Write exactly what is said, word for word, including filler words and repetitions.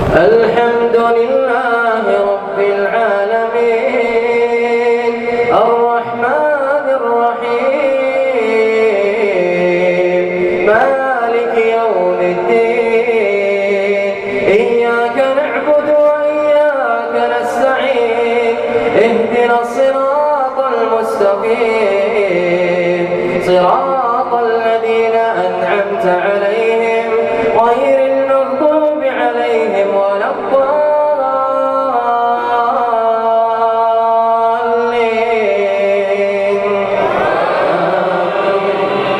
الحمد لله رب العالمين الرحمن الرحيم مالك يوم الدين إياك نعبد وإياك نستعين اهدنا الصراط المستقيم صراط الذين أنعمت عليهم